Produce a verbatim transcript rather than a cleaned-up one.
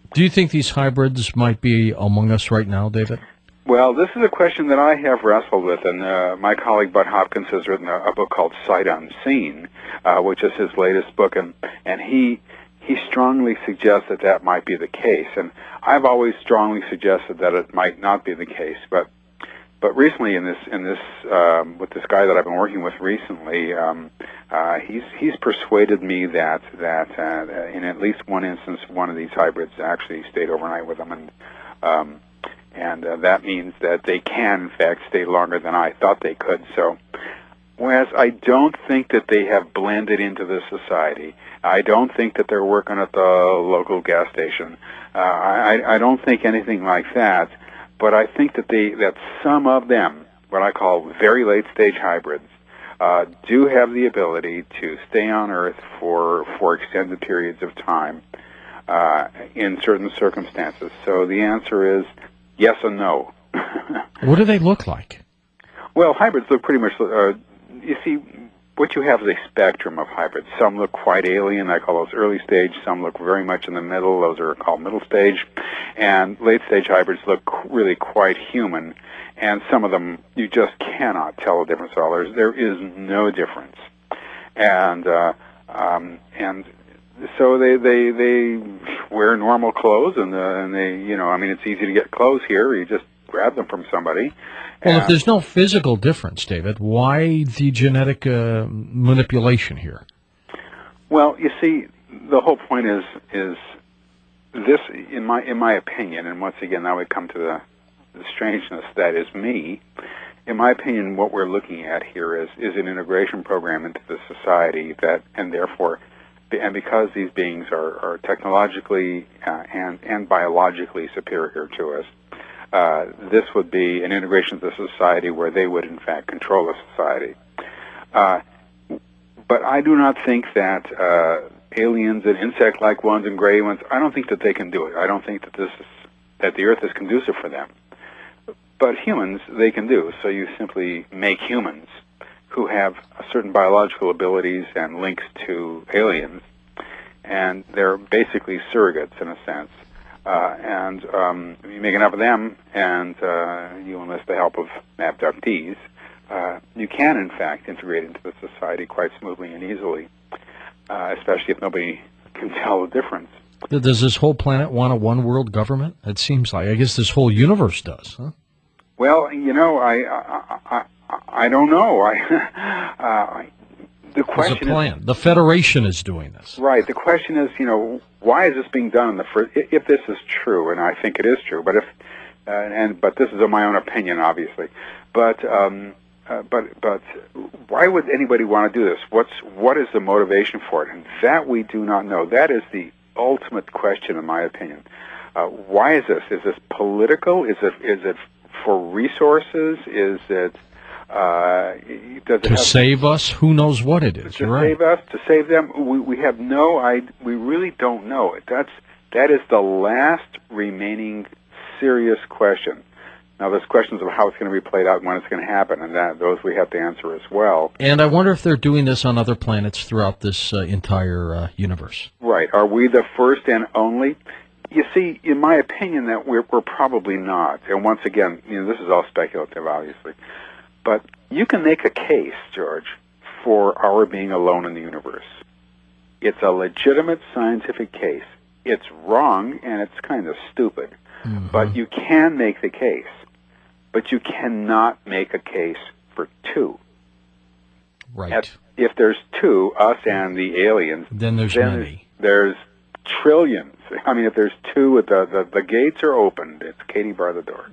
Do you think these hybrids might be among us right now, David? Well, this is a question that I have wrestled with, and uh, my colleague Bud Hopkins has written a, a book called Sight Unseen, uh, which is his latest book, and, and he he strongly suggests that that might be the case. And I've always strongly suggested that it might not be the case, but but recently in this in this um, with this guy that I've been working with recently, um, uh, he's he's persuaded me that that uh, in at least one instance, one of these hybrids actually stayed overnight with them, and um, and uh, that means that they can, in fact, stay longer than I thought they could. So, whereas I don't think that they have blended into the society, I don't think that they're working at the local gas station. Uh, I, I don't think anything like that. But I think that they that some of them, what I call very late-stage hybrids, uh, do have the ability to stay on Earth for for extended periods of time uh, in certain circumstances. So the answer is yes and no. What do they look like? Well, hybrids look pretty much. Uh, you see, what you have is a spectrum of hybrids. Some look quite alien. I call those early stage. Some look very much in the middle. Those are called middle stage. And late stage hybrids look really quite human. And some of them, you just cannot tell the difference at all. There's, there is no difference. And uh, um, and so they, they they wear normal clothes, and uh, and they you know I mean it's easy to get clothes here. You just grab them from somebody. Well, if there's no physical difference, David, why the genetic uh, manipulation here? Well, you see, the whole point is is this, in my in my opinion, and once again, now we come to the, the strangeness that is me. In my opinion, what we're looking at here is is an integration program into the society that, and therefore, and because these beings are, are technologically uh, and and biologically superior to us. Uh, this would be an integration to the society where they would, in fact, control the society. Uh, but I do not think that uh, aliens and insect-like ones and gray ones, I don't think that they can do it. I don't think that this is, that the Earth is conducive for them. But humans, they can do. So you simply make humans who have certain biological abilities and links to aliens, and they're basically surrogates in a sense. Uh, and um, you make enough of them, and uh, you enlist the help of abductees, uh, you can, in fact, integrate into the society quite smoothly and easily, uh, especially if nobody can tell the difference. Does this whole planet want a one-world government? It seems like. I guess this whole universe does, huh? Well, you know, I I, I, I don't know. I, uh, the question There's a plan. is, the Federation is doing this. Right. The question is, you know, why is this being done in the first? If this is true, and I think it is true, but if uh, and but this is my own opinion, obviously. But um, uh, but but why would anybody want to do this? What's what is the motivation for it? And that we do not know. That is the ultimate question, in my opinion. Uh, why is this? Is this political? Is it is it for resources? Is it Uh, does it to have, save us? Who knows what it is? To You're save right. us, to save them, we, we have no idea. We really don't know. That's that is the last remaining serious question. Now, there's questions of how it's going to be played out and when it's going to happen, and that those we have to answer as well. And I wonder if they're doing this on other planets throughout this uh, entire uh, universe. Right. Are we the first and only? You see, in my opinion, that we're, we're probably not. And once again, you know, this is all speculative, obviously. But you can make a case, George, for our being alone in the universe. It's a legitimate scientific case. It's wrong, and it's kind of stupid. Mm-hmm. But you can make the case. But you cannot make a case for two. Right. At, if there's two, us and the aliens, then there's then many. There's trillions. I mean, if there's two, the, the, the gates are opened. It's Katie bar the door.